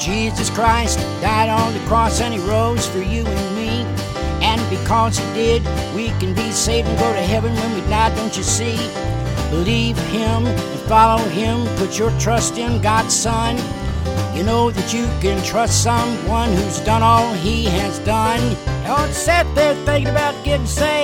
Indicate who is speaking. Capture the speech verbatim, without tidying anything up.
Speaker 1: Jesus Christ died on the cross and he rose for you and me. And because he did, we can be saved and go to heaven when we die, don't you see? Believe him and follow him, put your trust in God's Son. You know that you can trust someone who's done all he has done. Don't sit there thinking about getting saved.